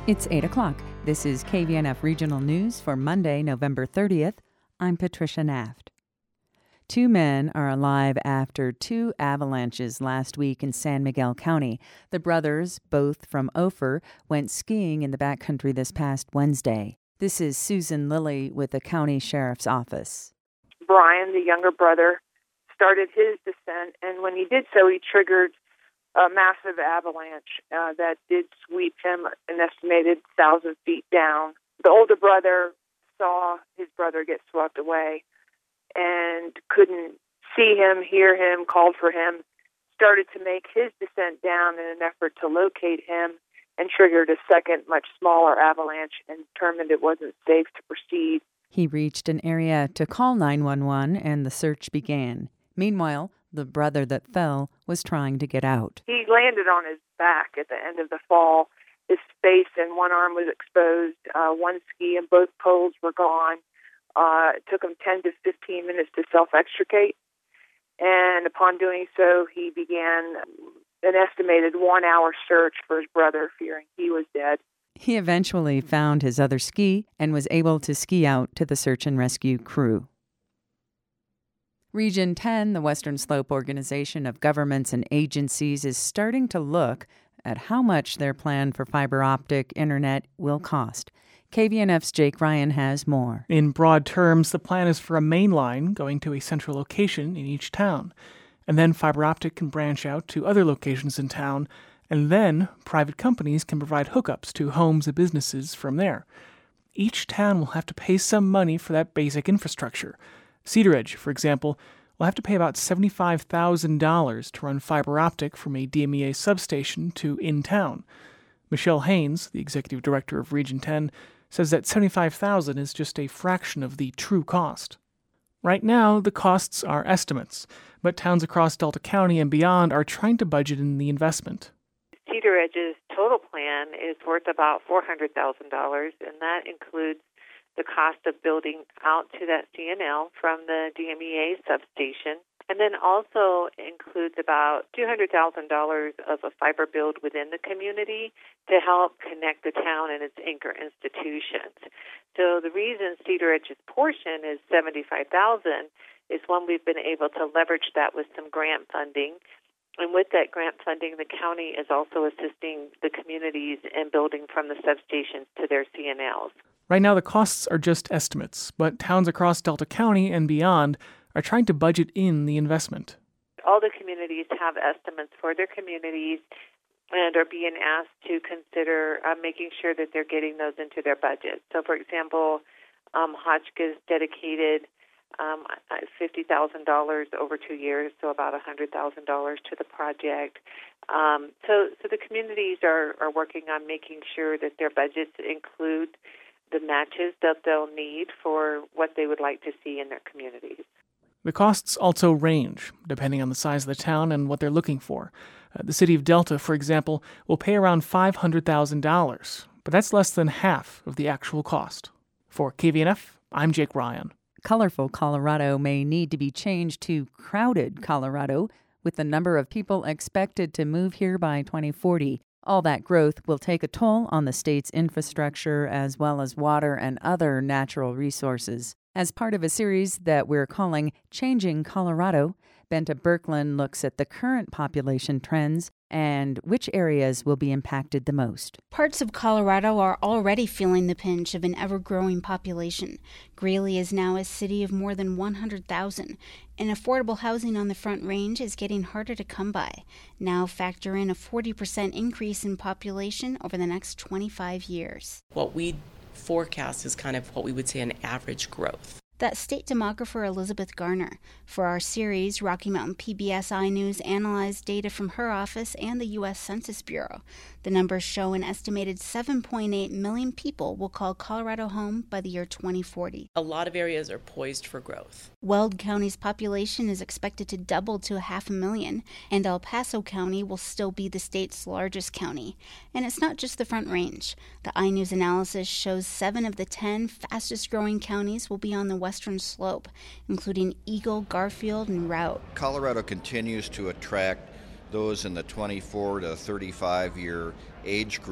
It's 8 o'clock. This is KVNF Regional News for Monday, November 30th. I'm Patricia Naft. 2 men are alive after 2 avalanches last week in San Miguel County. The brothers, both from Ophir, went skiing in the backcountry this past Wednesday. This is Susan Lilly with the county sheriff's office. Brian, the younger brother, started his descent, and when he did so, he triggered a massive avalanche that did sweep him an estimated 1,000 feet down. The older brother saw his brother get swept away and couldn't see him, hear him, called for him, started to make his descent down in an effort to locate him, and triggered a second, much smaller avalanche and determined it wasn't safe to proceed. He reached an area to call 911 and the search began. Meanwhile, the brother that fell was trying to get out. He landed on his back at the end of the fall. His face and one arm was exposed. One ski and both poles were gone. It took him 10 to 15 minutes to self-extricate. And upon doing so, he began an estimated 1-hour search for his brother, fearing he was dead. He eventually found his other ski and was able to ski out to the search and rescue crew. Region 10, the Western Slope Organization of Governments and Agencies, is starting to look at how much their plan for fiber optic internet will cost. KVNF's Jake Ryan has more. In broad terms, the plan is for a main line going to a central location in each town. And then fiber optic can branch out to other locations in town, and then private companies can provide hookups to homes and businesses from there. Each town will have to pay some money for that basic infrastructure. Cedar Edge, for example, will have to pay about $75,000 to run fiber optic from a DMEA substation to in-town. Michelle Haynes, the executive director of Region 10, says that $75,000 is just a fraction of the true cost. Right now, the costs are estimates, but towns across Delta County and beyond are trying to budget in the investment. Cedar Edge's total plan is worth about $400,000, and that includes the cost of building out to that CNL from the DMEA substation, and then also includes about $200,000 of a fiber build within the community to help connect the town and its anchor institutions. So the reason Cedar Edge's portion is $75,000 is one, we've been able to leverage that with some grant funding. And with that grant funding, the county is also assisting the communities in building from the substations to their CNLs. Right now, the costs are just estimates, but towns across Delta County and beyond are trying to budget in the investment. All the communities have estimates for their communities and are being asked to consider making sure that they're getting those into their budget. So, for example, Hotchkiss dedicated $50,000 over 2 years, so about $100,000 to the project. So the communities are working on making sure that their budgets include the matches that they'll need for what they would like to see in their communities. The costs also range, depending on the size of the town and what they're looking for. The city of Delta, for example, will pay around $500,000, but that's less than half of the actual cost. For KVNF, I'm Jake Ryan. Colorful Colorado may need to be changed to Crowded Colorado, with the number of people expected to move here by 2040. All that growth will take a toll on the state's infrastructure as well as water and other natural resources. As part of a series that we're calling Changing Colorado, Benta Birkeland looks at the current population trends and which areas will be impacted the most. Parts of Colorado are already feeling the pinch of an ever-growing population. Greeley is now a city of more than 100,000, and affordable housing on the Front Range is getting harder to come by. Now factor in a 40% increase in population over the next 25 years. What we forecast is kind of what we would say an average growth. That's state demographer Elizabeth Garner. For our series, Rocky Mountain PBS iNews analyzed data from her office and the U.S. Census Bureau. The numbers show an estimated 7.8 million people will call Colorado home by the year 2040. A lot of areas are poised for growth. Weld County's population is expected to double to 500,000, and El Paso County will still be the state's largest county. And it's not just the Front Range. The iNews analysis shows 7 of the 10 fastest-growing counties will be on the Western Slope, including Eagle, Garfield, and Routt. Colorado continues to attract those in the 24 to 35 year age group.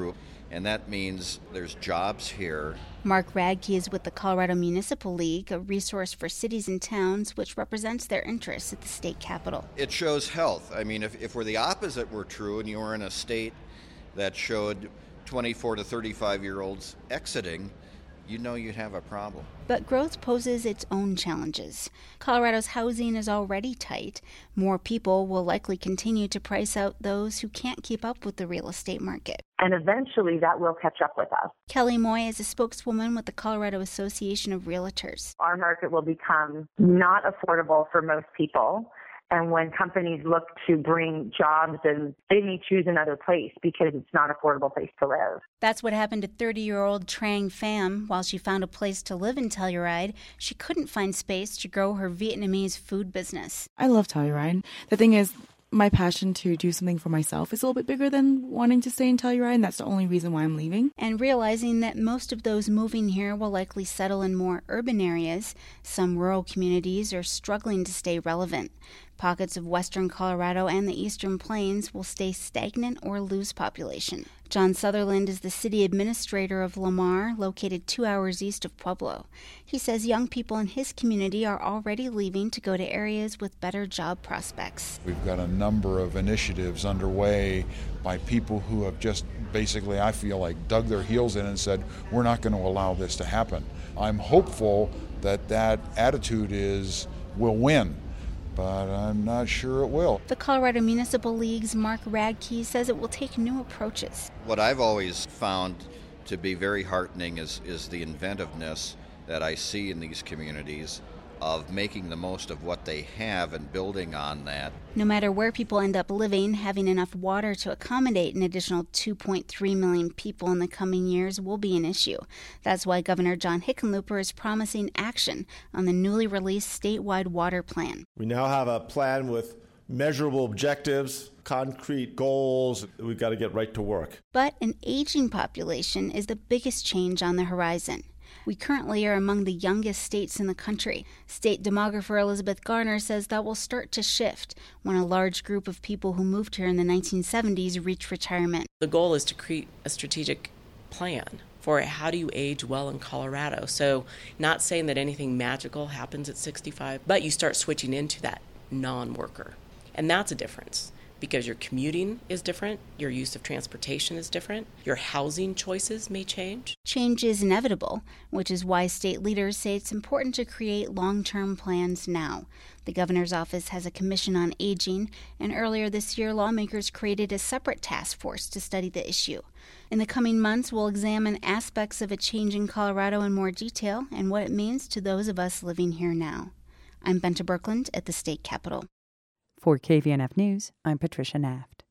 and that means there's jobs here. Mark Radke is with the Colorado Municipal League, a resource for cities and towns which represents their interests at the state capitol. It shows health. I mean, if the opposite were true and you were in a state that showed 24 to 35-year-olds exiting, you'd know you'd have a problem. But growth poses its own challenges. Colorado's housing is already tight. More people will likely continue to price out those who can't keep up with the real estate market. And eventually that will catch up with us. Kelly Moy is a spokeswoman with the Colorado Association of Realtors. Our market will become not affordable for most people. And when companies look to bring jobs, and they may choose another place because it's not an affordable place to live. That's what happened to 30-year-old Trang Pham. While she found a place to live in Telluride, she couldn't find space to grow her Vietnamese food business. I love Telluride. The thing is, my passion to do something for myself is a little bit bigger than wanting to stay in Telluride, and that's the only reason why I'm leaving. And realizing that most of those moving here will likely settle in more urban areas, some rural communities are struggling to stay relevant. Pockets of western Colorado and the eastern plains will stay stagnant or lose population. John Sutherland is the city administrator of Lamar, located 2 hours east of Pueblo. He says young people in his community are already leaving to go to areas with better job prospects. We've got a number of initiatives underway by people who have just basically, I feel like, dug their heels in and said, we're not going to allow this to happen. I'm hopeful that that attitude will win, but I'm not sure it will. The Colorado Municipal League's Mark Radke says it will take new approaches. What I've always found to be very heartening is the inventiveness that I see in these communities of making the most of what they have and building on that. No matter where people end up living, having enough water to accommodate an additional 2.3 million people in the coming years will be an issue. That's why Governor John Hickenlooper is promising action on the newly released statewide water plan. We now have a plan with measurable objectives, concrete goals. We've got to get right to work. But an aging population is the biggest change on the horizon. We currently are among the youngest states in the country. State demographer Elizabeth Garner says that will start to shift when a large group of people who moved here in the 1970s reach retirement. The goal is to create a strategic plan for how do you age well in Colorado. So not saying that anything magical happens at 65, but you start switching into that non-worker. And that's a difference. Because your commuting is different, your use of transportation is different, your housing choices may change. Change is inevitable, which is why state leaders say it's important to create long-term plans now. The governor's office has a commission on aging, and earlier this year, lawmakers created a separate task force to study the issue. In the coming months, we'll examine aspects of a changing Colorado in more detail and what it means to those of us living here now. I'm Benta Birkeland at the state capitol. For KVNF News, I'm Patricia Naft.